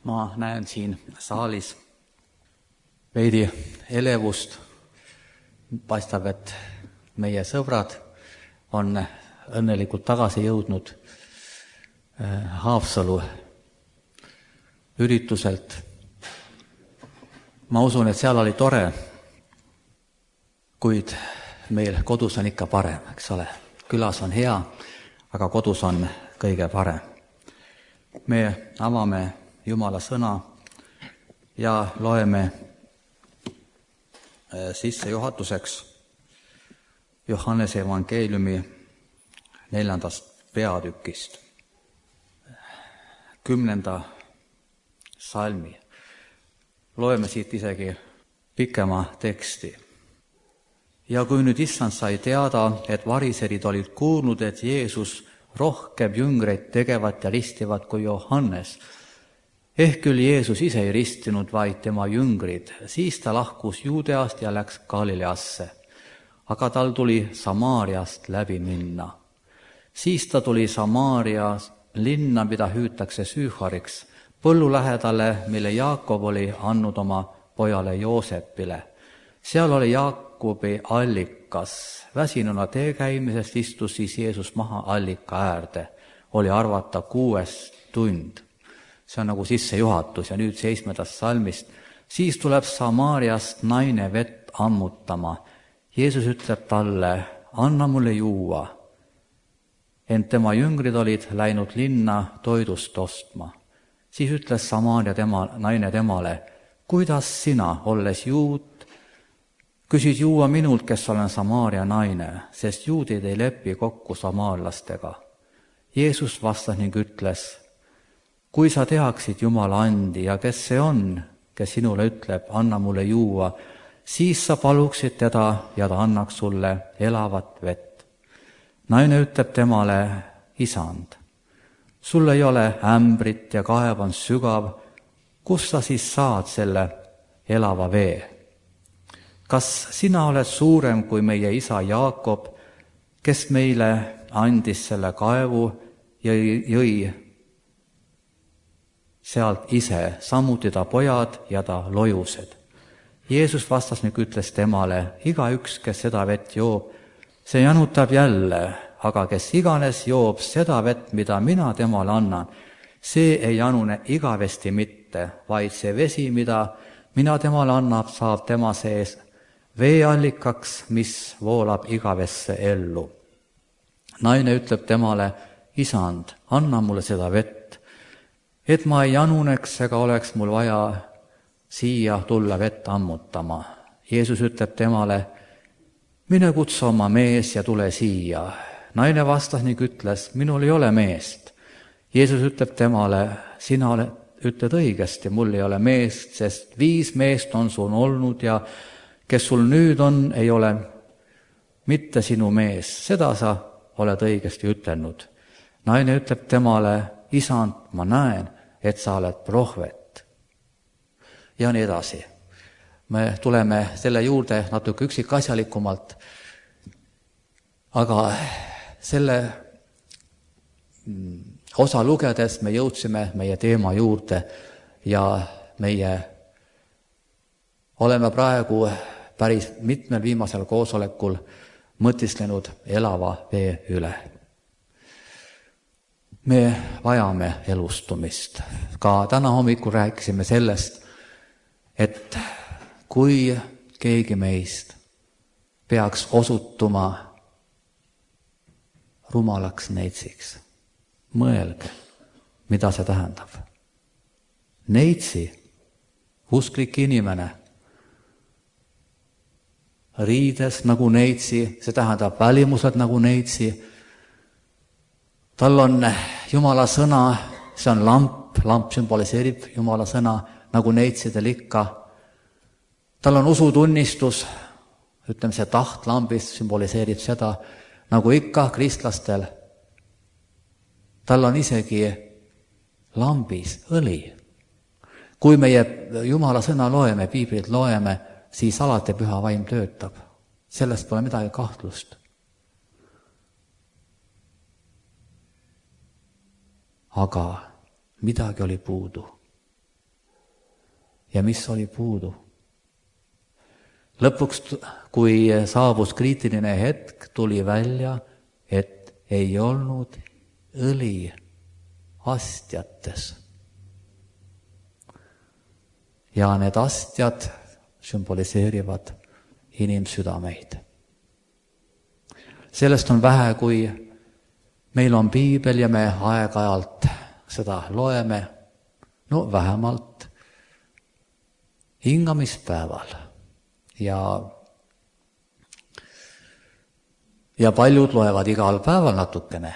Ma näen siin saalis veidi elevust. Paistab, et meie sõbrad on õnnelikult tagasi jõudnud Haapsalu ürituselt. Ma usun, et seal oli tore, kuid meil kodus on ikka parem, eks ole. Külas on hea, aga kodus on kõige parem. Me avame Jumala sõna ja loeme sissejuhatuseks Johannese evangeeliumi 4. peatükist 10. salmi. Loeme siit isegi pikema teksti. Ja kui nüüd issand sai teada, et variserid olid kuulnud, et Jeesus rohkem jüngreid tegevat ja ristivat kui Johannes, ehk küll Jeesus ise ei ristinud, vaid tema jüngrid, siis ta lahkus Juudeast ja läks Galileasse. Aga tal tuli Samaariast läbi minna. Siis ta tuli Samaaria linna, mida hüütakse Süühariks, põllu lähedale, mille Jaakob oli andnud oma pojale Joosepile. Seal oli Jaakobi allikas. Väsinuna teekäimisest istus siis Jeesus maha allika äärde. Oli arvata 6. tund. See on nagu sissejuhatus ja nüüd 7. salmist. Siis tuleb Samaariast naine vett ammutama. Jeesus ütleb talle, anna mulle juua. Ent tema jüngrid olid läinud linna toidust ostma. Siis ütles Samaaria naine temale, kuidas sina, olles juut, küsid juua minult, kes olen Samaaria naine, sest juudid ei lepi kokku samaarlastega. Jeesus vastas ning ütles, kui sa teaksid Jumala andi ja kes see on, kes sinule ütleb, anna mulle juua, siis sa paluksid teda ja ta annaks sulle elavat vett. Naine ütleb temale, isand, sul ei ole ämbrit ja kaev on sügav, kus sa siis saad selle elava vee? Kas sina oled suurem kui meie isa Jaakob, kes meile andis selle kaevu ja jõi sealt ise, samuti ta pojad ja ta lojused? Jeesus vastas ning ütles temale, igaüks, kes seda vett joob, see janutab jälle, aga kes iganes joob seda vett, mida mina temale annan, see ei janune igavesti mitte, vaid see vesi, mida mina temale annab, saab tema sees veeallikaks, mis voolab igavesse ellu. Naine ütleb temale, isand, anna mulle seda vett, et ma ei januneks ega oleks mul vaja siia tulla vett ammutama. Jeesus ütleb temale, mine kutsu oma mees ja tule siia. Naine vastas ning ütles, minul ei ole meest. Jeesus ütleb temale, sina ütled õigesti, mul ei ole meest, sest 5 meest on sul olnud ja kes sul nüüd on, ei ole mitte sinu mees. Seda sa oled õigesti ütelnud. Naine ütleb temale, isand, ma näen, et sa oled prohvet. Ja nii edasi. Me tuleme selle juurde natuke üksikasjalikumalt, aga selle osa lugedes me jõudsime meie teema juurde ja meie oleme praegu päris mitmel viimasel koosolekul mõtisklenud elava vee üle. Me vajame elustumist. Ka täna hommikul rääkisime sellest, et kui keegi meist peaks osutuma rumalaks neitsiks, mõelge, mida see tähendab. Neitsi, usklik inimene, riides nagu neitsi, see tähendab välimused nagu neitsi. Tal on Jumala sõna, see on lamp sümboliseerib Jumala sõna, nagu neitsidel ikka. Tal on usutunnistus, ütleme see taht lambist sümboliseerib seda, nagu ikka kristlastel. Tal on isegi lambis õli. Kui meie Jumala sõna loeme, piiblit loeme, siis alati püha vaim töötab. Sellest pole midagi kahtlust. Aga midagi oli puudu. ja mis oli puudu. Lõpuks, kui saabus kriitiline hetk, tuli välja, et ei olnud õli astjates. Ja need astjad sümboliseerivad inimsüdameid. Sellest on vähe, kui meil on piibel ja me aeg-ajalt seda loeme, no vähemalt hingamispäeval. Ja paljud loevad igal päeval natukene,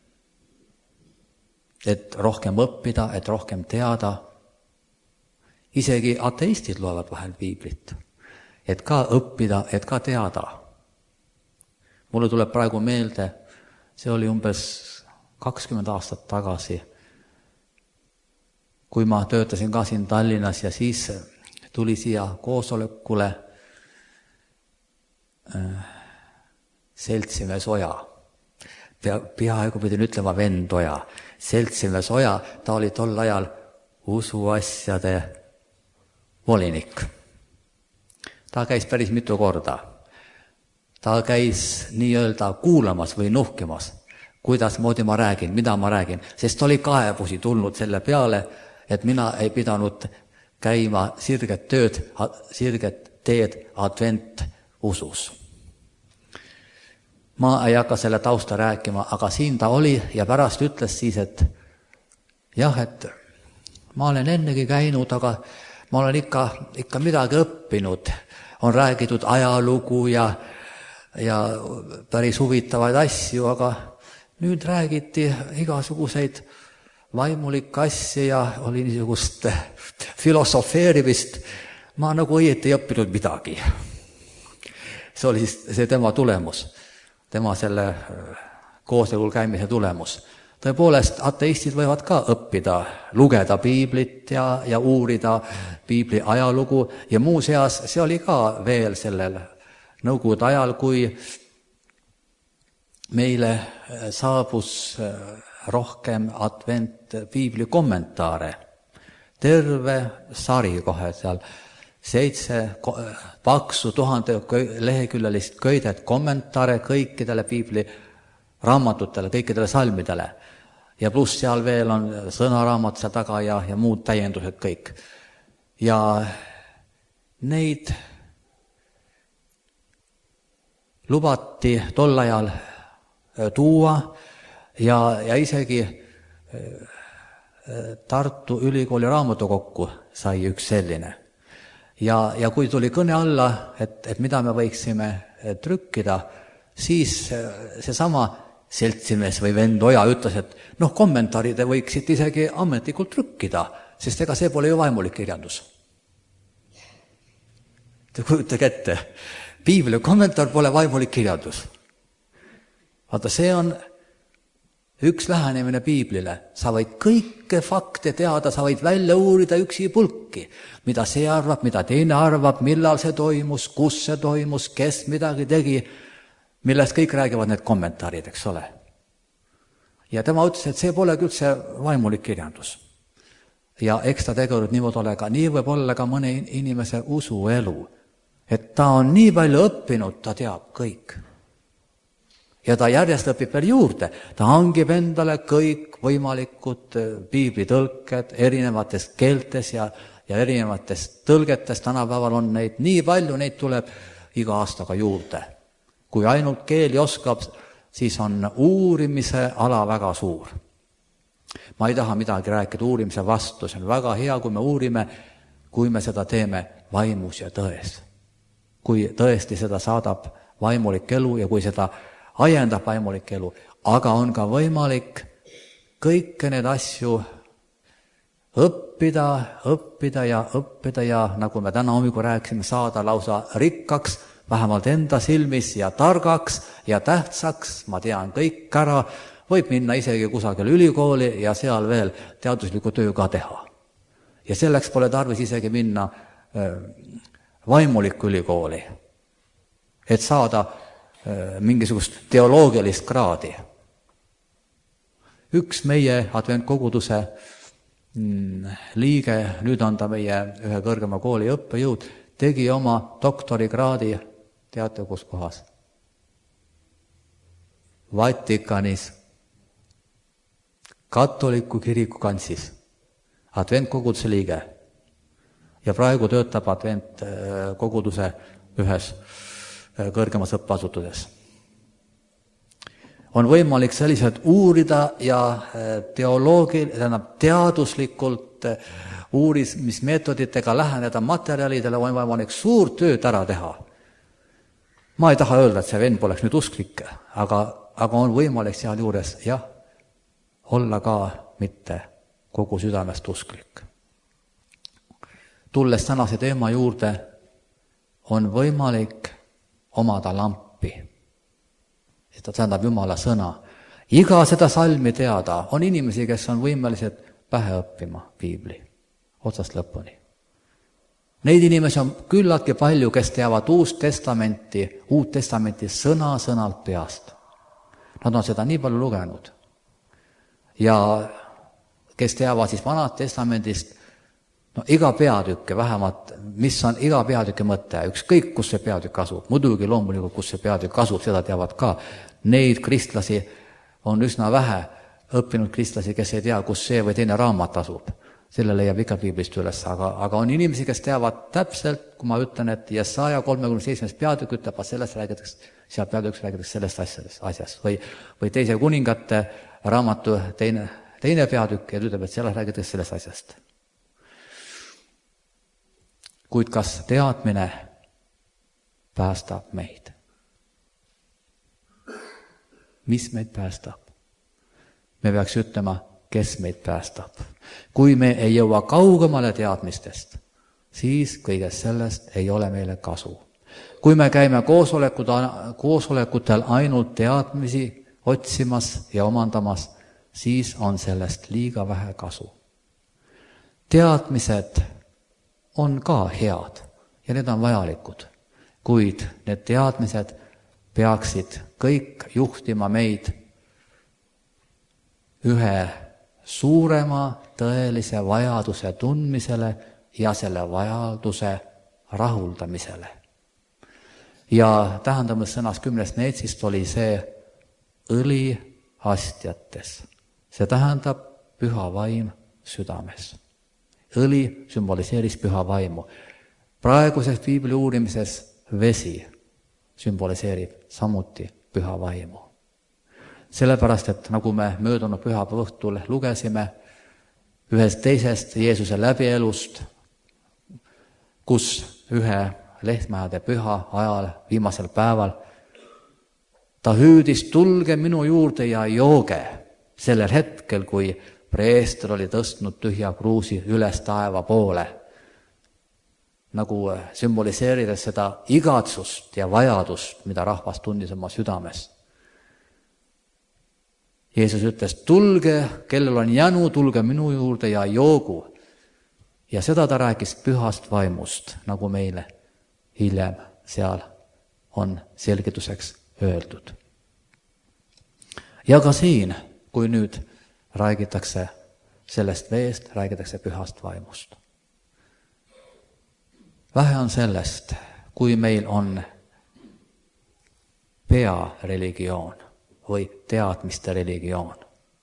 et rohkem õppida, et rohkem teada. Isegi ateistid loevad vahel piiblit, et ka õppida, et ka teada. Mulle tuleb praegu meelde, see oli umbes 20 aastat tagasi, kui ma töötasin ka siin Tallinnas ja siis tuli siia koosolekule seltsimees Oja. Peaaegu pidin ütlema vend Oja. Seltsimees Oja, ta oli tol ajal usuasjade volinik. Ta käis päris mitu korda. Ta käis nii-öelda kuulamas või nuhkimas, kuidas moodi ma räägin, mida ma räägin, sest oli kaebusi tulnud selle peale, et mina ei pidanud käima sirget teed advent usus. Ma ei hakka selle tausta rääkima, aga siin ta oli ja pärast ütles siis, et jah, et ma olen ennegi käinud, aga ma olen ikka midagi õppinud. On räägitud ajalugu ja päris huvitavaid asju, aga nüüd räägiti igasuguseid vaimulikke asju ja oli niisugust filosofeerimist. Ma nagu õieti ei õppinud midagi. See oli siis see tema tulemus, tema selle koosolekul käimise tulemus. Tõepoolest, ateistid võivad ka õppida, lugeda piiblit ja uurida piibli ajalugu ja muuseas see oli ka veel sellel nõukogude ajal, kui meile saabus rohkem advent piibli kommentaare. Terve sari kohe seal, 7 paksu 1000 leheküljelist köidet kommentaare kõikidele piibli raamatutele, kõikidele salmidele. Ja pluss seal veel on sõnaraamat seal taga ja muud täiendused kõik. Ja neid lubati tol ajal tuua ja isegi Tartu Ülikooli raamatukokku sai üks selline. Ja kui tuli kõne alla, et mida me võiksime trükkida, siis seesama seltsimees või vend Oja ütles, et kommentaarid võiksid isegi ametlikult trükkida, sest ega see pole ju vaimulik kirjandus. Te kujutage ette, piibli kommentaar pole vaimulik kirjandus. Vaata, see on üks lähenemine piiblile. Sa võid kõike fakte teada, sa võid välja uurida üksi pulki, mida see arvab, mida teine arvab, millal see toimus, kus see toimus, kes midagi tegi, millest kõik räägivad need kommentaarid, eks ole. Ja tema ütles, et see pole üldse vaimulik kirjandus. Ja eks ta tegelikult nii võib olla ka mõne inimese usuelu, et ta on nii palju õppinud, ta teab kõik. Ja ta järjest õpib veel juurde, ta hangib endale kõik võimalikud piiblitõlked erinevates keeltes ja erinevates tõlgetes, tänapäeval on neid nii palju, neid tuleb iga aastaga juurde. Kui ainult keeli oskab, siis on uurimise ala väga suur. Ma ei taha midagi rääkida uurimise vastu, see on väga hea, kui me uurime, kui me seda teeme vaimus ja tões. Kui tõesti seda saadab vaimulik elu ja kui seda ajendab vaimulik elu, aga on ka võimalik kõike need asju õppida ja nagu me täna hommikul rääkisime, saada lausa rikkaks, vähemalt enda silmis ja targaks ja tähtsaks, ma tean kõik ära, võib minna isegi kusagil ülikooli ja seal veel teadusliku töö ka teha. Ja selleks pole tarvis isegi minna vaimulikku ülikooli, et saada mingisugust teoloogilist kraadi. Üks meie adventkoguduse liige, nüüd on ta meie ühe kõrgema kooli õppejõud, tegi oma doktorikraadi, teate kus kohas? Vatikanis, katoliku kiriku kantsis, adventkoguduse liige. Ja praegu töötab adventkoguduse ühes kõrgemas õppeasutuses. On võimalik selliselt uurida ja teaduslikult uurimismeetoditega läheneda materjalidele, on võimalik suur tööd ära teha. Ma ei taha öelda, et see vend poleks nüüd usklik, aga on võimalik seal juures, olla ka mitte kogu südamest usklik. Tulles tänase teema juurde, on võimalik omada lampi. Seda tähendab Jumala sõna. Iga seda salmi teada, on inimesi, kes on võimelised pähe õppima piibli, otsast lõpuni. Neid inimesi on küllaltki palju, kes teavad Uut testamenti sõna-sõnalt peast. Nad on seda nii palju lugenud. Ja kes teavad siis Vanat testamendist, iga peatükke vähemalt, mis on iga peatüki mõte, ükskõik kus see peatükk asub, muidugi loomulikult kus see peatükk asub, seda teavad ka. Neid kristlasi on üsna vähe õppinud kristlasi, kes ei tea, kus see või teine raamat asub. Selle leiab ikka piiblist üles, aga on inimesi, kes teavad täpselt, kui ma ütlen, et Jesaja 37. peatükk ütleb, sellest räägitakse, seal peatükks räägitakse sellest asjast. Või teise kuningate raamatu teine peatükk ja ütleb, et sellest räägitakse sellest asjast. Kuid kas teadmine päästab meid? Mis meid päästab? Me peaks ütlema, kes meid päästab. Kui me ei jõua kaugemale teadmistest, siis kõigest sellest ei ole meile kasu. Kui me käime koosolekutel ainult teadmisi otsimas ja omandamas, siis on sellest liiga vähe kasu. Teadmised on ka head ja need on vajalikud, kuid need teadmised peaksid kõik juhtima meid ühe suurema tõelise vajaduse tundmisele ja selle vajaduse rahuldamisele. Ja tähendamas sõnas 10. neetsist oli see õli astjates. See tähendab püha vaim südames. Õli sümboliseeris püha vaimu. Praeguses piibli uurimises vesi sümboliseerib samuti püha vaimu. Sellepärast, et nagu me möödunud pühapäeva õhtul lugesime ühest teisest Jeesuse läbielust, kus ühe lehtmäede püha ajal, viimasel päeval, ta hüüdis, tulge minu juurde ja jooge sellel hetkel, kui preester oli tõstnud tühja kruusi üles taeva poole, nagu sümboliseerides seda igatsust ja vajadust, mida rahvas tundis oma südames. Jeesus ütles, tulge, kellel on jänu, tulge minu juurde ja joogu. Ja seda ta rääkis pühast vaimust, nagu meile hiljem seal on selgituseks öeldud. Ja ka siin, kui nüüd räägitakse sellest veest, räägitakse pühast vaimust. Vähe on sellest, kui meil on peareligioon või teadmiste religioon.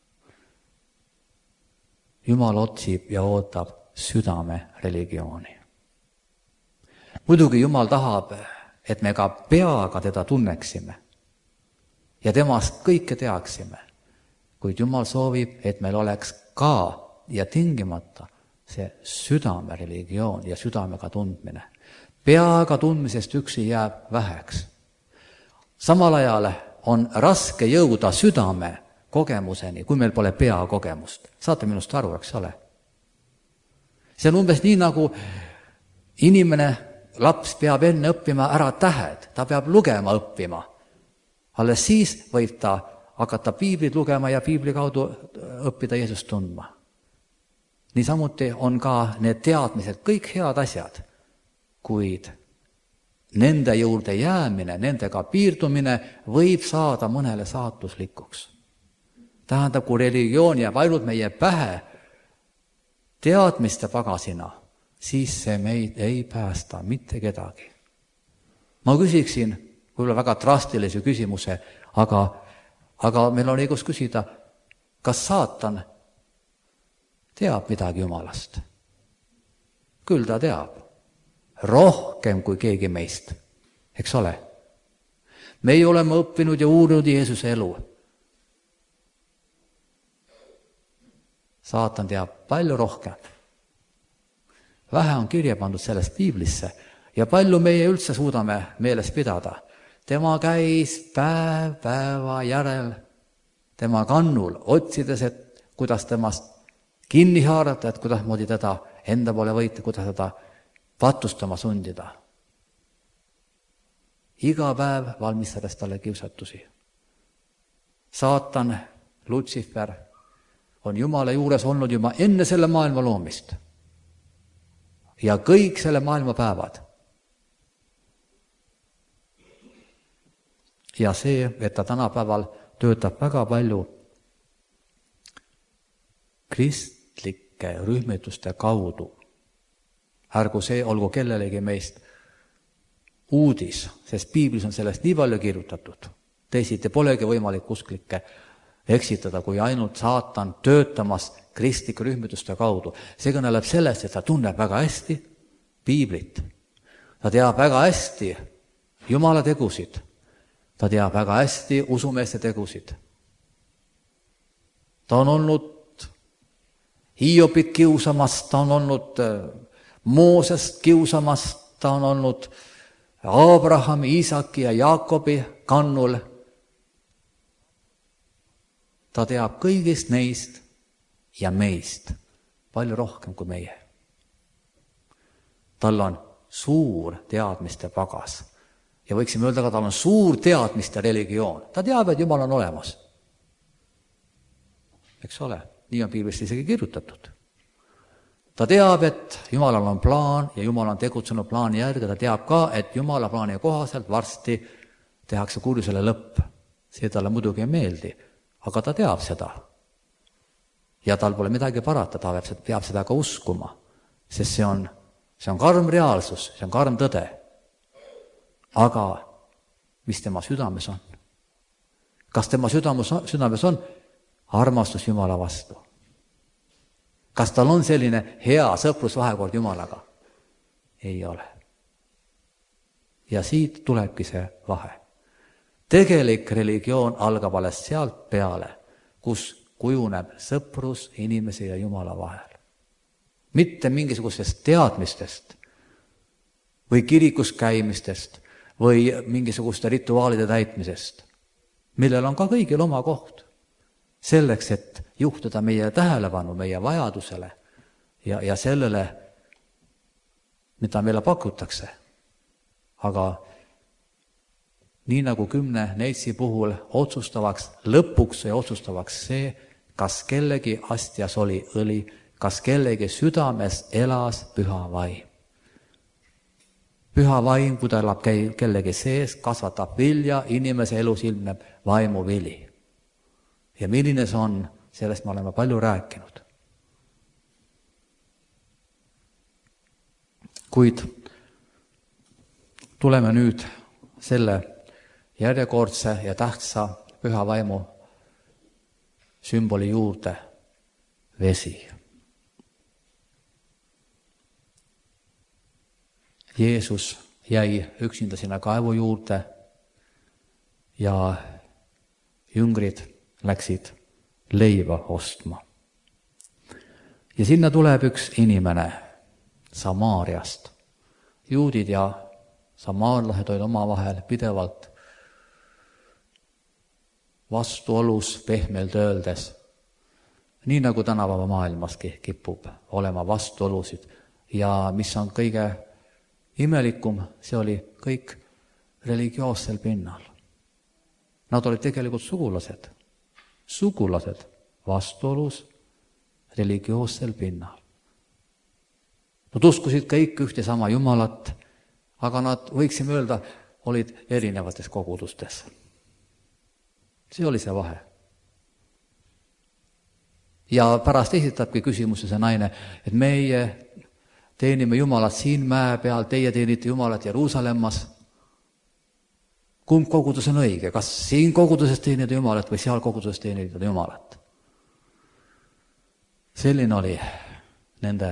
Jumal otsib ja ootab südame religiooni. Muidugi Jumal tahab, et me ka peaga teda tunneksime ja temast kõike teaksime, kuid Jumal soovib, et meil oleks ka ja tingimata see südame religioon ja südamega tundmine. Peaga tundmisest üksi jääb väheks. Samal ajal on raske jõuda südame kogemuseni, kui meil pole peakogemust. Saate minust aru, eks ole? See on umbes nii, nagu inimene, laps peab enne õppima ära tähed, ta peab lugema õppima. Alles siis võib ta hakata piiblit lugema ja piibli kaudu õppida Jeesust tundma. Niisamuti on ka need teadmised kõik head asjad, kuid nende juurde jäämine, nendega piirdumine võib saada mõnele saatuslikuks. Tähendab, kui religioon jääb ainult meie pähe, teadmiste pagasina, siis see meid ei päästa mitte kedagi. Ma küsiksin võib-olla väga drastilise küsimuse, aga meil on õigus küsida, kas saatan teab midagi Jumalast? Küll ta teab. Rohkem kui keegi meist, eks ole? Meie oleme õppinud ja uurinud Jeesuse elu. Saatan teab palju rohkem. Vähe on kirja pandud sellest piiblisse ja palju meie üldse suudame meeles pidada. Tema käis päev päeva järel tema kannul, otsides, et kuidas temast kinni haarata, et kuidas moodi teda enda poole võita, kuidas teda patustama sundida. Iga päev valmistades talle kiusatusi. Saatan, Lutsifer, on Jumala juures olnud juba enne selle maailma loomist. Ja kõik selle maailma päevad. Ja see, et ta tänapäeval töötab väga palju kristlike rühmituste kaudu. Ärgu see olgu kellelegi meist uudis, sest piiblis on sellest nii palju kirjutatud. Teisiti polegi võimalik usklikke eksitada, kui ainult saatan töötamas kristlike rühmituste kaudu. See kõneleb sellest, et ta tunneb väga hästi piiblit. Ta teab väga hästi Jumala tegusid. Ta teab väga hästi usumeeste tegusid. Ta on olnud Hiobit kiusamas, ta on olnud Moosest kiusamas, ta on olnud Abrahami, Iisaki ja Jaakobi kannul. Ta teab kõigist neist ja meist palju rohkem kui meie. Tal on suur teadmiste pagas. Ja võiksime öelda, ka tal on suur teadmiste religioon. Ta teab, et Jumal on olemas. Eks ole, nii on piiblist isegi kirjutatud. Ta teab, et Jumalal on plaan ja Jumal on tegutsenud plaani järgi. Ta teab ka, et Jumala plaani kohaselt varsti tehakse kurjusele lõpp. See talle muidugi ei meeldi, aga ta teab seda. Ja tal pole midagi parata, ta peab seda ka uskuma, sest see on karm reaalsus, see on karm tõde. Aga mis tema südames on? Kas tema südames on armastus Jumala vastu? Kas tal on selline hea sõprusvahekord Jumalaga? Ei ole. Ja siit tulebki see vahe. Tegelik religioon algab alles sealt peale, kus kujuneb sõprus inimese ja Jumala vahel. Mitte mingisugustest teadmistest või kirikus käimistest või mingisuguste rituaalide täitmisest, millel on ka kõigil oma koht. Selleks, et juhtada meie tähelepanu meie vajadusele ja sellele, mida meile pakutakse. Aga nii nagu 10 neitsi puhul lõpuks otsustavaks see, kas kellegi astjas oli õli, kas kellegi südames elas püha vaim. Püha vaim, kui ta elab kellegi sees, kasvatab vilja, inimese elus ilmneb vaimu vili. Ja milline see on, sellest me oleme palju rääkinud. Kuid tuleme nüüd selle järjekordse ja tähtsa püha vaimu sümboli juurde, vesi. Jeesus jäi üksinda sinna kaevu juurde ja jüngrid läksid leiva ostma. Ja sinna tuleb üks inimene Samaariast. Juudid ja samaarlased olid omavahel pidevalt vastuolus, pehmelt öeldes. Nii nagu tänapäeva maailmaski kipub olema vastuolusid. Ja mis on kõige imelikum, see oli kõik religioossel pinnal. Nad olid tegelikult sugulased vastuolus religioossel pinnal. Nad uskusid kõik ühte sama Jumalat, aga nad, võiksime öelda, olid erinevates kogudustes. See oli see vahe. Ja pärast esitabki küsimuse see naine, et meie teenime Jumalat siin mäe peal, teie teenite Jumalat Jeruusalemmas. Kumb kogudus on õige? Kas siin koguduses teenida Jumalat või seal koguduses teenida Jumalat? Selline oli nende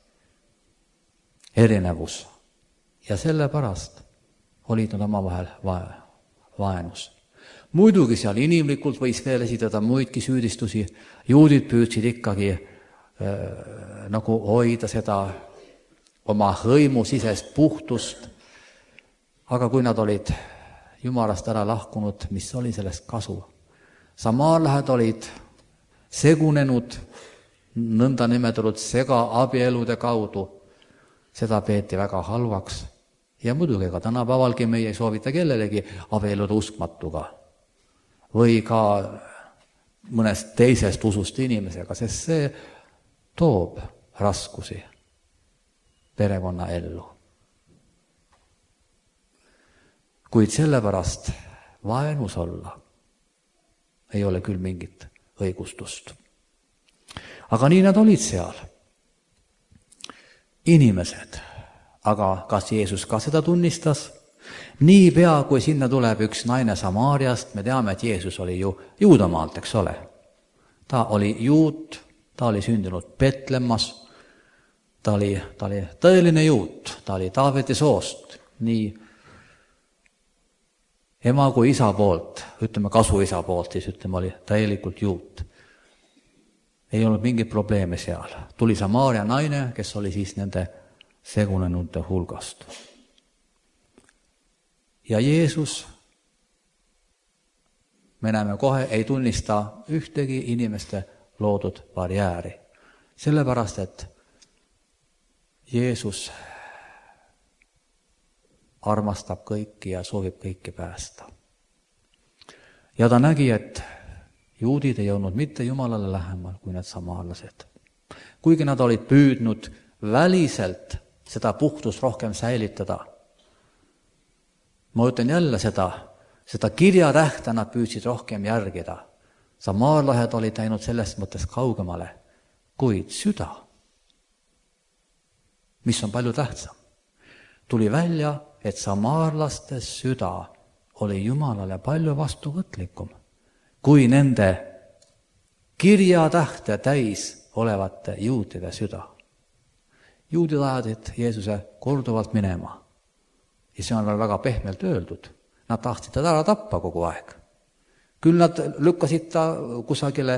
erinevus. Ja sellepärast olid nad omavahel vaenus. Muidugi seal inimlikult võis veel esitada muidki süüdistusi. Juudid püüdsid ikkagi nagu hoida seda oma hõimu sisest puhtust. Aga kui nad olid Jumalast ära lahkunud, mis oli sellest kasu? Samaarlased olid segunenud nõnda nimetatud segaabielude kaudu. Seda peeti väga halvaks. Ja muidugi ka tänapäevalgi meie ei soovita kellelegi abielluda uskmatuga või ka mõnest teisest usust inimesega, sest see toob raskusi perekonna ellu. Kuid sellepärast vaenus olla ei ole küll mingit õigustust. Aga nii nad olid seal. Inimesed. Aga kas Jeesus ka seda tunnistas? Niipea, kui sinna tuleb üks naine Samaariast, me teame, et Jeesus oli ju Juudamaalt, eks ole. Ta oli juut, ta oli sündinud Petlemmas, ta oli tõeline juut, ta oli Taaveti soost, nii ema kui isa poolt, ütleme kasuisa poolt, siis ütleme oli täielikult juut. Ei olnud mingit probleeme seal. Tuli Samaaria naine, kes oli siis nende segunenute hulgast. Ja Jeesus, me näeme kohe, ei tunnista ühtegi inimeste loodud barjääri. Sellepärast, et Jeesus armastab kõiki ja soovib kõiki päästa. Ja ta nägi, et juudid ei olnud mitte Jumalale lähemal kui need samaarlased. Kuigi nad olid püüdnud väliselt seda puhtust rohkem säilitada. Ma ütlen jälle seda kirjatähte nad püüdsid rohkem järgida. Samaarlased olid läinud sellest mõttes kaugemale, kuid süda, mis on palju tähtsam, tuli välja, et samaarlaste süda oli Jumalale palju vastuvõtlikum kui nende kirjatähte täis olevate juutide süda. Juudid ajasid Jeesuse korduvalt minema. Ja see on veel väga pehmelt öeldud. Nad tahtsid teda ära tappa kogu aeg. Küll nad lükkasid ta kusagile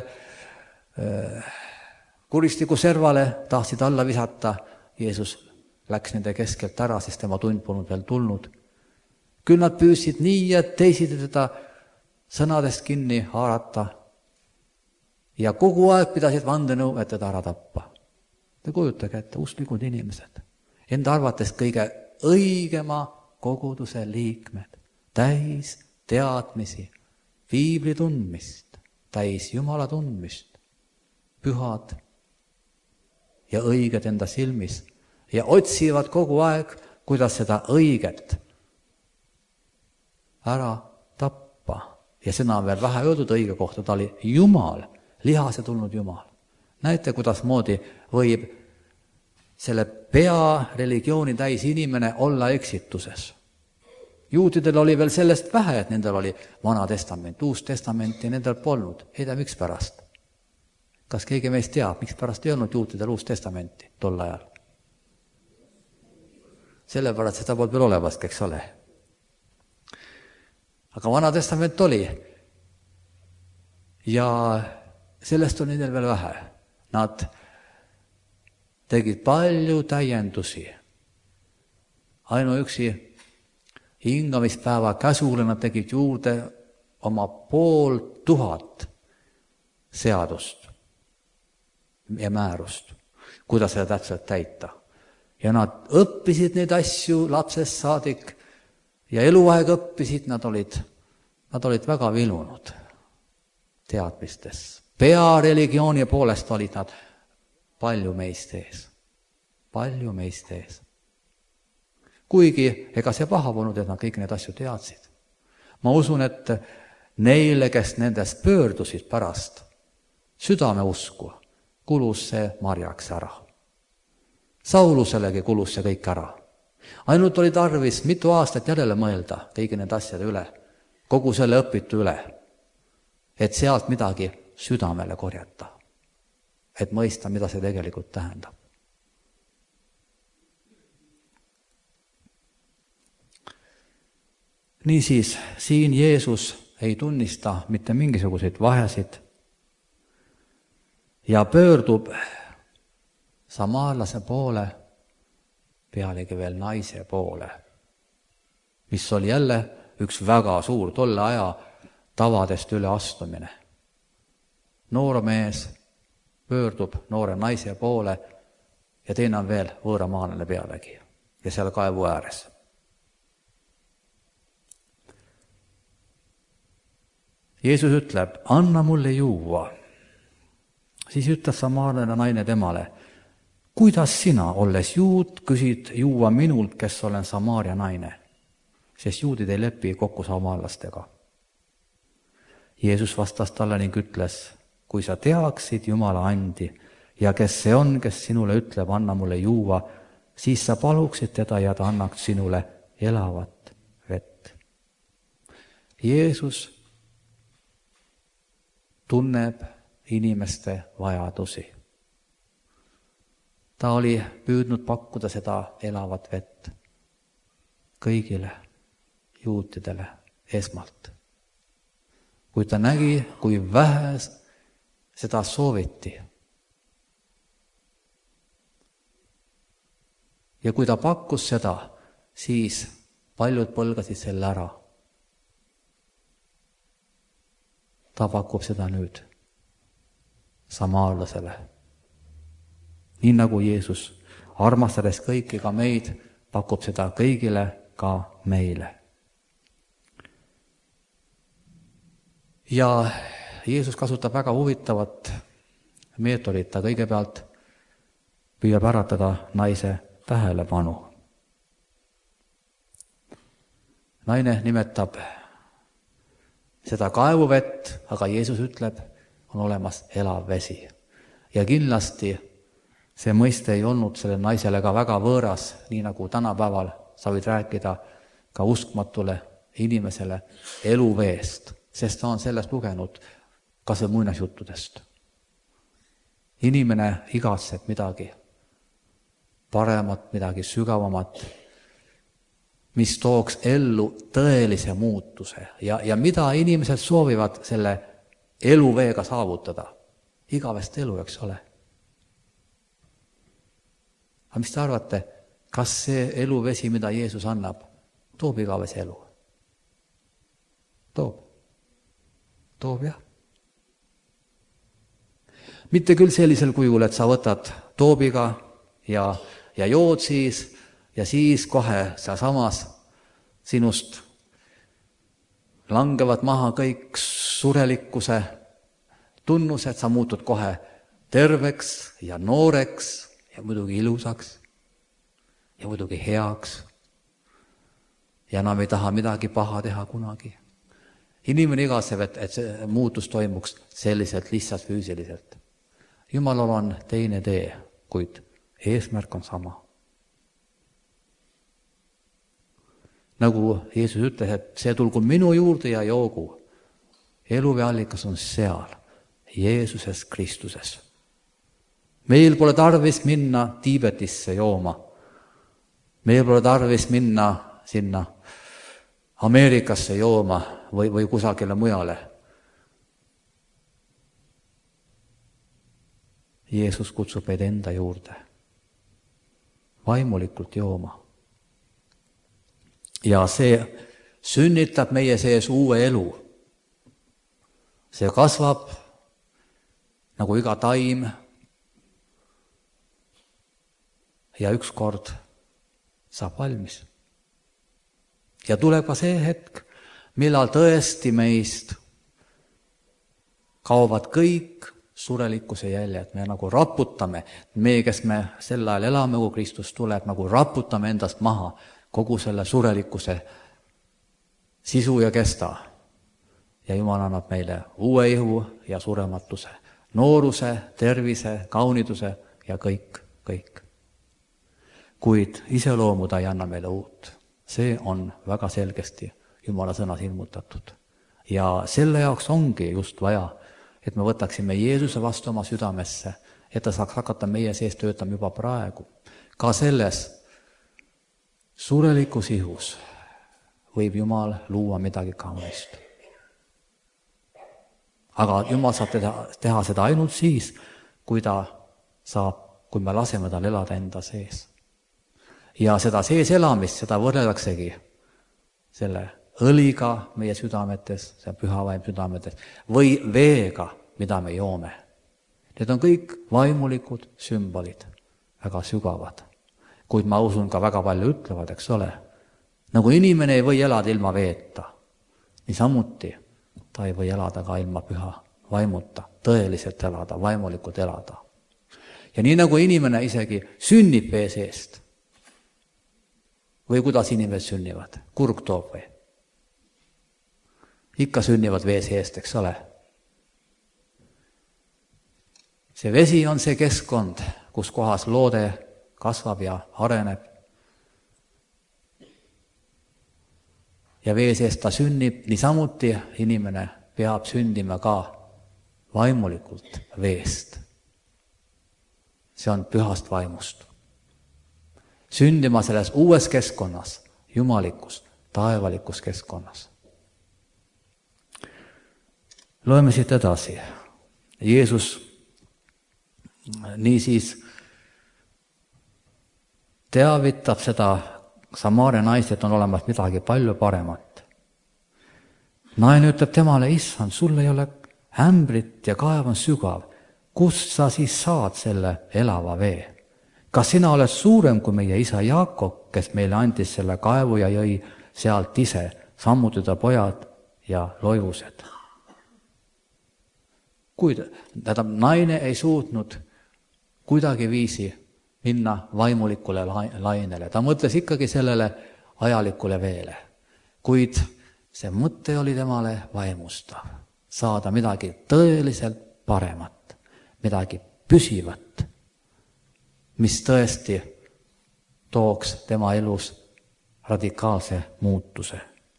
kuristiku servale, tahtsid alla visata. Jeesus läks nende keskelt ära, sest tema tund polnud veel tulnud. Küll nad püüdsid nii ja teised teda sõnadest kinni haarata ja kogu aeg pidasid vandenõu, et teda ära tappa. Te kujutage ette, usklikud inimesed, enda arvates kõige õigema koguduse liikmed, täis teadmisi, piibli tundmist, täis Jumala tundmist, pühad ja õiged enda silmis ja otsivad kogu aeg, kuidas seda õiget ära tappa. Ja sõna on veel vähe öeldud õige kohta, ta oli Jumal, lihase tulnud Jumal. Näete, kuidas moodi võib selle pea religiooni täis inimene olla eksituses. Juutidel oli veel sellest vähe, et nendel oli Vana Testament, Uus Testament ja nendel polnud. Ei tea, miks pärast? Kas keegi meist teab, miks pärast ei olnud juutidel Uus Testamenti tol ajal? Sellepärast seda polnud veel olevaski, eks ole. Aga Vana Testament oli ja sellest on nendel veel vähe. Nad tegid palju täiendusi. Ainuüksi hingamispäeva käsule nad tegid juurde oma 500 seadust ja määrust, kuidas seda täpselt täita. Ja nad õppisid neid asju lapsest saadik ja eluaeg õppisid, nad olid väga vilunud teadmistes. Peareligiooni poolest olid nad palju meist ees. Palju meist ees. Kuigi ega see paha polnud, et nad kõik need asju teadsid. Ma usun, et neile, kes nendest pöördusid pärast südame usku, kulus see marjaks ära. Sauluselegi kulus see kõik ära. Ainult oli tarvis mitu aastat järele mõelda kõigi need asjade üle, kogu selle õpitu üle, et sealt midagi südamele korjata, et mõista, mida see tegelikult tähendab. Niisiis, siin Jeesus ei tunnista mitte mingisuguseid vahesid ja pöördub samaarlase poole, pealegi veel naise poole, mis oli jälle üks väga suur tolle aja tavadest üleastumine. Noor mees pöördub noore naise poole ja teine on veel võõramaalane pealegi ja seal kaevu ääres. Jeesus ütleb, anna mulle juua. Siis ütleb samaarlane naine temale, kuidas sina, olles juud, küsid juua minult, kes olen Samaaria naine, sest juudid ei lepi kokku samaarlastega. Jeesus vastas talle ning ütles, kui sa teaksid Jumala andi ja kes see on, kes sinule ütleb, anna mulle juua, siis sa paluksid teda ja ta annaks sinule elavat vett. Jeesus tunneb inimeste vajadusi. Ta oli püüdnud pakkuda seda elavat vett kõigile juutidele esmalt. Kui ta nägi, kui vähe seda sooviti. Ja kui ta pakkus seda, siis paljud põlgasid selle ära. Ta pakub seda nüüd samaarlasele. Nii nagu Jeesus, armastades kõiki ka meid, pakub seda kõigile ka meile. Ja Jeesus kasutab väga huvitavat meetodit. Ta kõigepealt püüab äratada naise tähelepanu. Naine nimetab seda kaevuvett, aga Jeesus ütleb, on olemas elav vesi. Ja kindlasti see mõiste ei olnud selle naisele ka väga võõras, nii nagu tänapäeval sa võid rääkida ka uskmatule inimesele eluveest, sest ta on sellest lugenud ka see muinasjuttudest. Inimene igatseb midagi paremat, midagi sügavamat, mis tooks ellu tõelise muutuse ja mida inimesed soovivad selle eluveega saavutada. Igavest elu, eks ole. Aga mis te arvate, kas see eluvesi, mida Jeesus annab, toob igavese elu? Toob jah. Mitte küll sellisel kujul, et sa võtad toobiga ja jood siis ja siis kohe samas sinust langevad maha kõik surelikkuse tunnused, sa muutud kohe terveks ja nooreks ja muidugi ilusaks ja muidugi heaks ja enam ei taha midagi paha teha kunagi. Inimene igatseb, et see muutus toimuks selliselt lihtsalt füüsiliselt. Jumalal on teine tee, kuid eesmärk on sama. Nagu Jeesus ütles, et see tulgu minu juurde ja joogu. Eluvee allikas on seal, Jeesuses Kristuses. Meil pole tarvis minna Tiibetisse jooma. Meil pole tarvis minna sinna Ameerikasse jooma või kusagile mujale. Jeesus kutsub meid enda juurde vaimulikult jooma. Ja see sünnitab meie sees uue elu. See kasvab nagu iga taim ja ükskord saab valmis. Ja tuleb ka see hetk, millal tõesti meist kaovad kõik surelikkuse jäljed. Me nagu raputame, me, kes me sel ajal elame, kui Kristus tuleb, nagu raputame endast maha kogu selle surelikkuse sisu ja kesta. Ja Jumal annab meile uue ihu ja surematuse, nooruse, tervise, kauniduse ja kõik. Kuid iseloomu ta ei anna meile uut. See on väga selgesti Jumala sõnas ilmutatud. Ja selle jaoks ongi just vaja, et me võtaksime Jeesuse vastu oma südamesse, et ta saaks hakata meie sees töötama juba praegu. Ka selles surelikus ihus võib Jumal luua midagi kaunist. Aga Jumal saab teha seda ainult siis, kui me laseme tal elada enda sees. Ja seda sees elamist, seda võrreldaksegi selle õliga meie südametes, see püha vaim südametes, või veega, mida me joome. Need on kõik vaimulikud sümbolid, väga sügavad. Kuid ma usun ka väga palju ütlevad, eks ole. Nagu inimene ei või elada ilma veeta, nii samuti ta ei või elada ka ilma püha vaimuta, tõeliselt elada, vaimulikult elada. Ja nii nagu inimene isegi sünnib vee seest, või kuidas inimesed sünnivad, kurg toob või? Ikka sünnivad vee seest, eks ole. See vesi on see keskkond, kus kohas loode kasvab ja areneb. Ja vee seest ta sünnib, niisamuti inimene peab sündima ka vaimulikult veest. See on pühast vaimust. Sündima selles uues keskkonnas, jumalikus, taevalikus keskkonnas. Loeme siit edasi. Jeesus niisiis teavitab seda Samaaria naist, et on olemas midagi palju paremat. Naine ütleb temale, issand, sul ei ole ämbrit ja kaev on sügav. Kust sa siis saad selle elava vee? Kas sina oled suurem kui meie isa Jaakob, kes meile andis selle kaevu ja jõi sealt ise, samuti ta pojad ja loivused? Kuid naine ei suutnud kuidagi viisi minna vaimulikule lainele. Ta mõtles ikkagi sellele ajalikule veele. Kuid see mõte oli temale vaimustav. Saada midagi tõeliselt paremat, midagi püsivat, mis tõesti tooks tema elus radikaalse muutuse.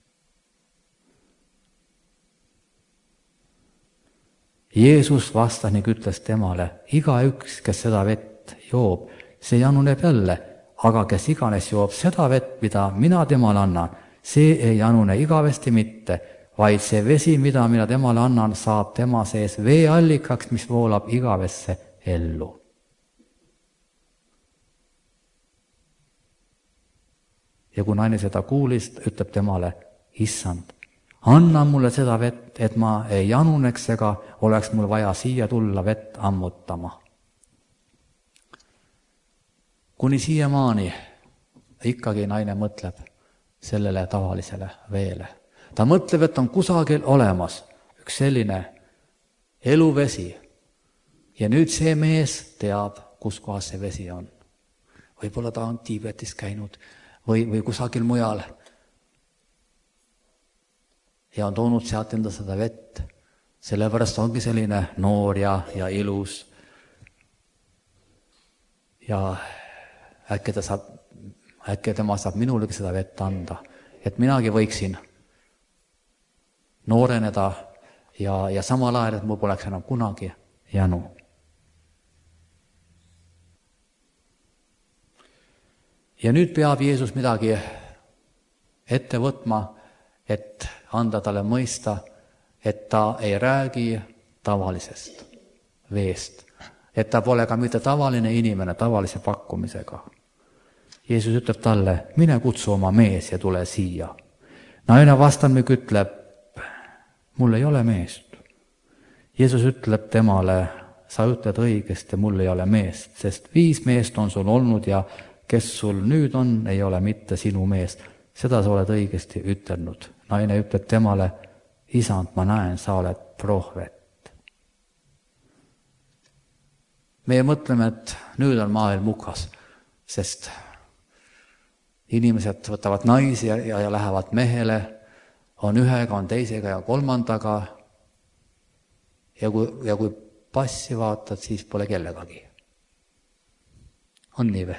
Jeesus vastas ning ütles temale, igaüks, kes seda vett joob, see januneb jälle, aga kes iganes joob seda vett, mida mina temale annan, see ei janune igavesti mitte, vaid see vesi, mida mina temale annan, saab tema sees veeallikaks, mis voolab igavesse ellu. Ja kui naine seda kuulis, ütleb temale, issand, anna mulle seda vett, et ma ei januneks ega oleks mul vaja siia tulla vett ammutama. Kuni siiamaani ikkagi naine mõtleb sellele tavalisele veele. Ta mõtleb, et on kusagil olemas üks selline eluvesi. Ja nüüd see mees teab, kus kohas see vesi on. Võib-olla ta on Tiibetis käinud või kusagil mujal. Ja on toonud sealt enda seda vett. Sellepärast ongi selline noor ja ilus. Ja äkki tema saab minulegi seda vett anda, et minagi võiksin nooreneda ja samal ajal, et mul poleks enam kunagi janu. Ja nüüd peab Jeesus midagi ette võtma, et anda talle mõista, et ta ei räägi tavalisest veest, et ta pole ka mitte tavaline inimene tavalise pakkumisega. Jeesus ütleb talle, mine kutsu oma mees ja tule siia. Naine vastamik ütleb, mul ei ole meest. Jeesus ütleb temale, sa ütled õigesti, mul ei ole meest, sest 5 meest on sul olnud ja kes sul nüüd on, ei ole mitte sinu mees. Seda sa oled õigesti ütelnud. Naine ütleb temale, isand, ma näen, sa oled prohvet. Meie mõtleme, et nüüd on maailm hukas, sest inimesed võtavad naisi ja lähevad mehele, on ühega, on teisega ja kolmandaga. Ja kui passi vaatad, siis pole kellegagi. On nii või?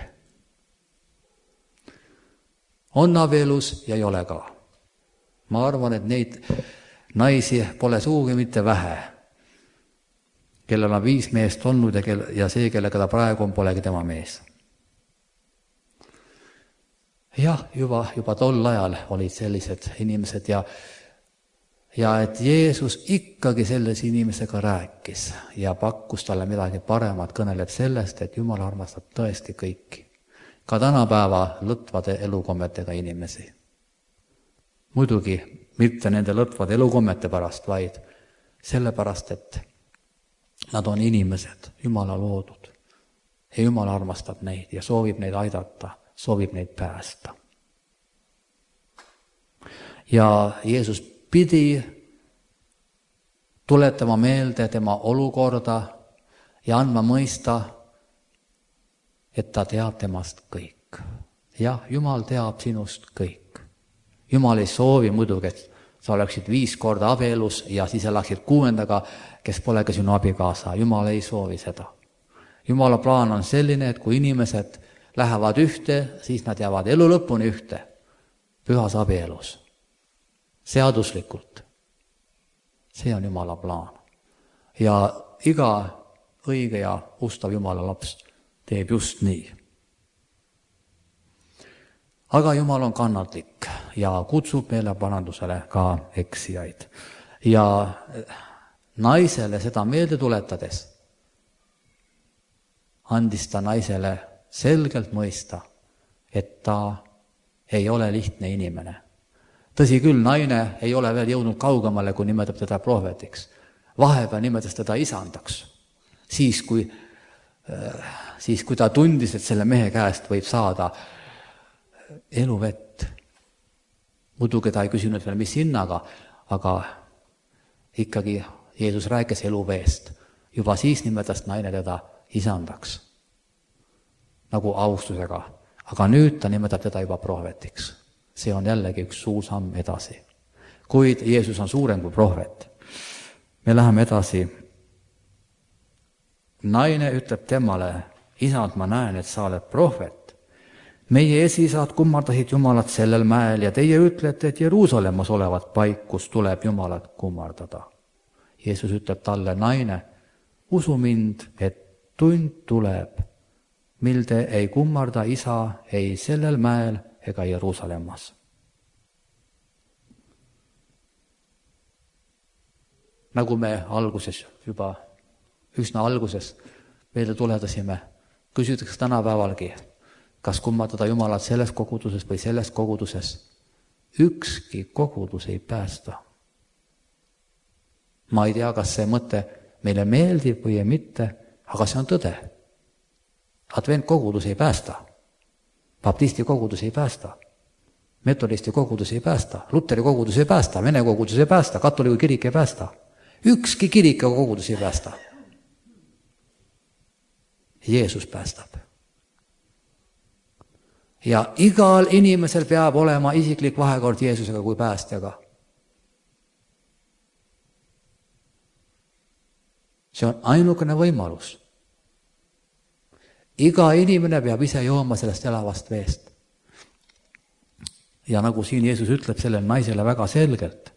On abielus ja ei ole ka. Ma arvan, et neid naisi pole sugugi mitte vähe, kellel on 5 meest olnud ja see, kellega ta praegu on, polegi tema mees. Jah, juba tol ajal olid sellised inimesed ja et Jeesus ikkagi selles inimesega rääkis ja pakkus talle midagi paremat, kõneleb sellest, et Jumal armastab tõesti kõiki. Ka tänapäeva lõtvade elukommetega inimesi. Muidugi mitte nende lõtvade elukommete pärast, vaid sellepärast, et nad on inimesed, Jumala loodud. Ja Jumal armastab neid ja soovib neid aidata, soovib neid päästa. Ja Jeesus pidi tuletama meelde tema olukorda ja andma mõista, et ta teab temast kõik. Jah, Jumal teab sinust kõik. Jumal ei soovi muidugi, et sa oleksid 5 korda abielus ja siis elaksid 6., kes polegi sinu abikaasa. Jumal ei soovi seda. Jumala plaan on selline, et kui inimesed lähevad ühte, siis nad jäävad elu lõpuni ühte, pühas abielus, seaduslikult. See on Jumala plaan. Ja iga õige ja ustav Jumala laps teeb just nii. Aga Jumal on kannatlik ja kutsub meeleparandusele ka eksijaid. Ja naisele seda meelde tuletades andis ta naisele selgelt mõista, et ta ei ole lihtne inimene. Tõsi küll, naine ei ole veel jõudnud kaugemale, kui nimetab teda prohvetiks. Vahepeal nimetas teda isandaks. Siis kui ta tundis, et selle mehe käest võib saada eluvett. Muidugi ta ei küsinud veel mis hinnaga, aga ikkagi Jeesus rääkis eluveest. Juba siis nimetas naine teda isandaks, nagu austusega. Aga nüüd ta nimetab teda juba prohvetiks. See on jällegi üks suur samm edasi. Kuid Jeesus on suurem kui prohvet. Me läheme edasi. Naine ütleb temale, isand, ma näen, et sa oled prohvet. Meie esiisad kummardasid Jumalat sellel mäel ja teie ütlete, et Jeruusalemmas olevat paik, kus tuleb Jumalat kummardada. Jeesus ütleb talle, naine, usu mind, et tund tuleb, mil te ei kummarda isa ei sellel mäel ega Jeruusalemmas. Nagu me juba üsna alguses meile tuledasime, küsitakse tänapäevalgi, kas kummardada Jumalat selles koguduses või selles koguduses. Ükski kogudus ei päästa. Ma ei tea, kas see mõte meile meeldib või ei mitte, aga see on tõde. Adventkogudus ei päästa. Baptisti kogudus ei päästa. Metodisti kogudus ei päästa. Luteri kogudus ei päästa. Vene kogudus ei päästa. Katoliku kirik ei päästa. Ükski kirik ja kogudus ei päästa. Jeesus päästab. Ja igal inimesel peab olema isiklik vahekord Jeesusega kui päästjaga. See on ainukene võimalus. Iga inimene peab ise jooma sellest elavast veest. Ja nagu siin Jeesus ütleb sellele naisele väga selgelt,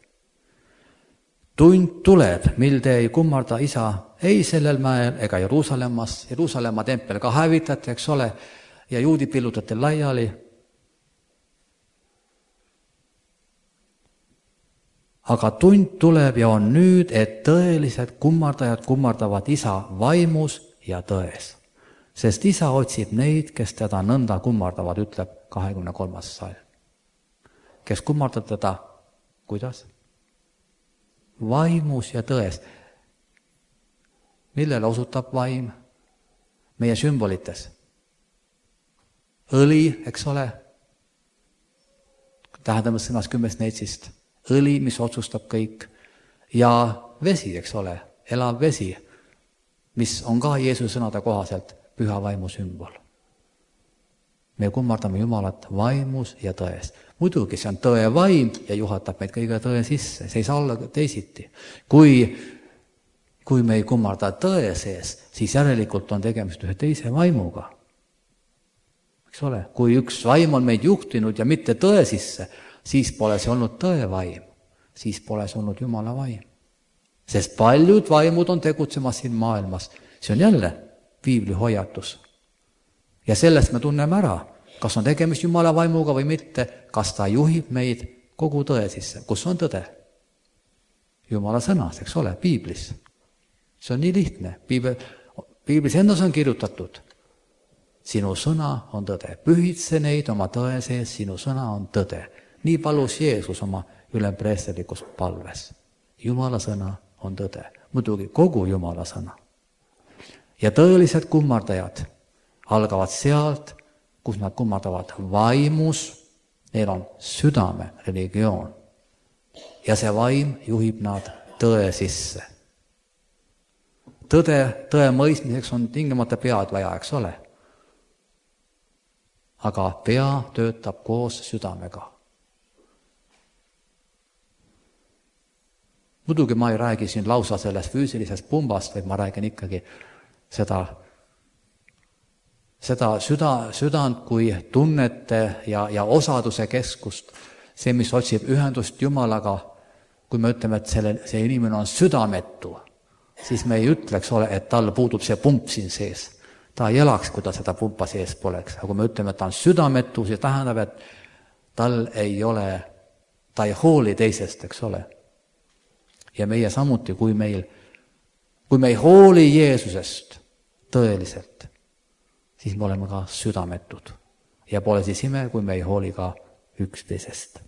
tund tuleb, mil te ei kummarda isa ei sellel mäel ega Jeruusalemmas. Jeruusalemma tempel ka hävitati, eks ole, ja juudid pillutati laiali. Aga tund tuleb ja on nüüd, et tõelised kummardajad kummardavad isa vaimus ja tões. Sest isa otsib neid, kes teda nõnda kummardavad, ütleb 23. salm. Kes kummardab teda, kuidas? Vaimus ja tões. Millele osutab vaim? Meie sümbolites. Õli, eks ole, tähendame sõnas 10 neitsist. Õli, mis otsustab kõik. Ja vesi, eks ole, elav vesi, mis on ka Jeesuse sõnade kohaselt püha vaimu sümbol. Me kummardame Jumalat vaimus ja tões. Muidugi see on tõe vaim ja juhatab meid kõige tõe sisse. See ei saa olla teisiti. Kui kui me ei kummarda tõe sees, siis järelikult on tegemist ühe teise vaimuga. Eks ole, kui üks vaim on meid juhtinud ja mitte tõe sisse, siis pole see olnud tõe vaim, siis pole see olnud Jumala vaim. Sest paljud vaimud on tegutsemas siin maailmas. See on jälle piibli hoiatus. Ja sellest me tunneme ära, kas on tegemist Jumala vaimuga või mitte, kas ta juhib meid kogu tõe sisse. Kus on tõde? Jumala sõnas, eks ole, piiblis. See on nii lihtne. Piiblis endas on kirjutatud. Sinu sõna on tõde. Pühitse neid oma tõe sees, sinu sõna on tõde. Nii palus Jeesus oma ülempreesterlikus palves. Jumala sõna on tõde. Muidugi kogu Jumala sõna. Ja tõelised kummardajad algavad sealt, kus nad kummardavad vaimus, neil on südame religioon. Ja see vaim juhib nad tõe sisse. Tõe mõistmiseks on tingimata pead vaja, eks ole. Aga pea töötab koos südamega. Muidugi ma ei räägi siin lausa sellest füüsilisest pumbast, vaid ma räägin ikkagi seda südant kui tunnete ja osaduse keskust, see, mis otsib ühendust Jumalaga. Kui me ütleme, et see inimene on südametu, siis me ei ütleks, et tal puudub see pump siin sees. Ta ei elaks, kui ta seda pumpa sees poleks. Aga kui me ütleme, et ta on südametu, see tähendab, et ta ei hooli teisest, eks ole. Ja meie samuti, kui me ei hooli Jeesusest tõeliselt, siis me oleme ka südametud. Ja pole siis ime, kui me ei hooli ka üksteisest.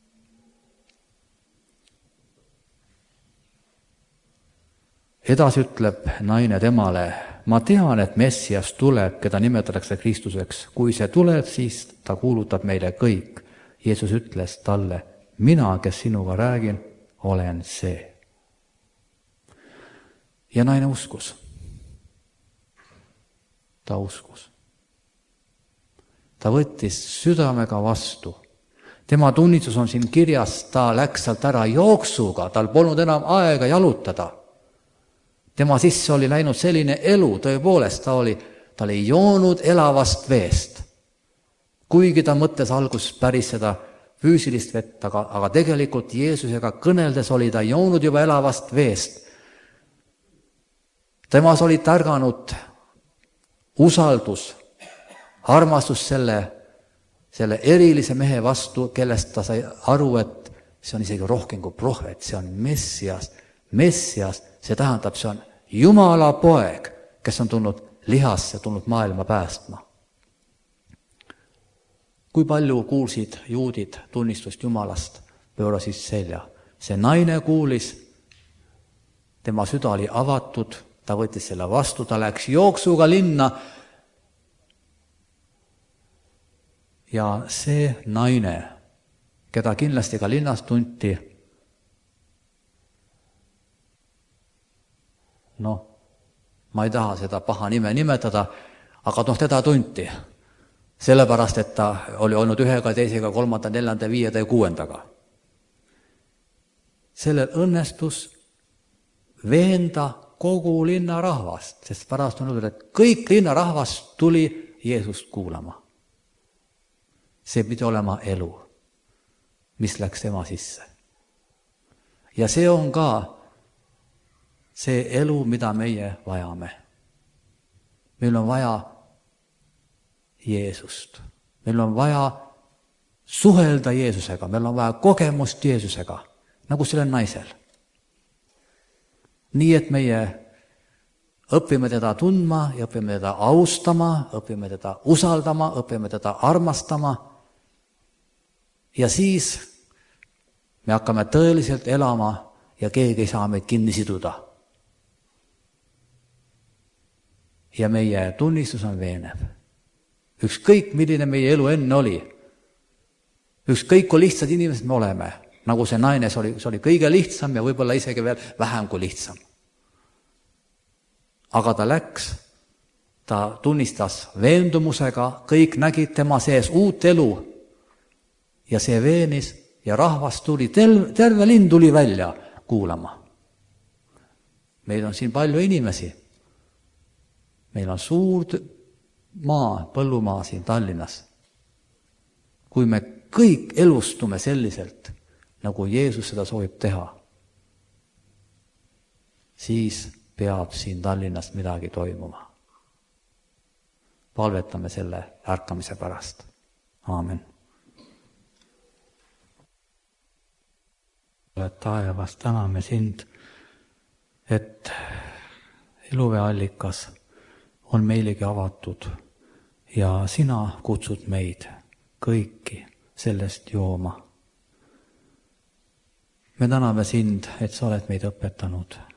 Edasi ütleb naine temale, ma tean, et Messias tuleb, keda nimetatakse Kristuseks. Kui see tuleb, siis ta kuulutab meile kõik. Jeesus ütles talle, mina, kes sinuga räägin, olen see. Ja naine uskus. Ta uskus. Ta võttis südamega vastu. Tema tunnistus on siin kirjas, ta läks sealt ära jooksuga, tal polnud enam aega jalutada. Tema sisse oli läinud selline elu, tõepoolest, ta oli joonud elavast veest. Kuigi ta mõtles algus päris seda füüsilist vett, aga tegelikult Jeesusega kõneldes oli ta joonud juba elavast veest. Temas oli tärganud usaldus, armastus selle erilise mehe vastu, kellest ta sai aru, et see on isegi rohkem kui prohvet, see on Messias. Messias, see tähendab, see on Jumala poeg, kes on tulnud lihasse, tulnud maailma päästma. Kui palju kuulsid juudid tunnistust Jumalast, pöörasid selja. See naine kuulis, tema süda oli avatud, ta võttis selle vastu, ta läks jooksuga linna. Ja see naine, keda kindlasti ka linnas tunti, ma ei taha seda paha nime nimetada, aga teda tunti. Sellepärast, et ta oli olnud ühega, teisega, kolmanda, neljanda, viienda ja kuuendaga. Sellel õnnestus veenda kogu linna rahvast, sest pärast on öeldud, et kõik linna rahvast tuli Jeesust kuulama. See pidi olema elu, mis läks tema sisse. Ja see on ka see elu, mida meie vajame. Meil on vaja Jeesust. Meil on vaja suhelda Jeesusega, meil on vaja kogemust Jeesusega, nagu sellel naisel. Nii, et meie õpime teda tundma ja õpime teda austama, õpime teda usaldama, õpime teda armastama. Ja siis me hakkame tõeliselt elama ja keegi ei saa meid kinni siduda. Ja meie tunnistus on veenev. Ükskõik, milline meie elu enne oli. Ükskõik, kui lihtsad inimesed me oleme. Nagu see naine, see oli kõige lihtsam ja võib-olla isegi veel vähem kui lihtsam. Aga ta läks, ta tunnistas veendumusega, kõik nägid tema sees uut elu ja see veenis ja rahvas tuli, terve linn tuli välja kuulama. Meil on siin palju inimesi. Meil on suur maa, põllumaa siin Tallinnas. Kui me kõik elustume selliselt, nagu Jeesus seda soovib teha, siis peab siin Tallinnas midagi toimuma. Palvetame selle ärkamise pärast. Aamen. Taevas, täname sind, et eluvee allikas on meilegi avatud ja sina kutsud meid kõiki sellest jooma. Me täname sind, et sa oled meid õpetanud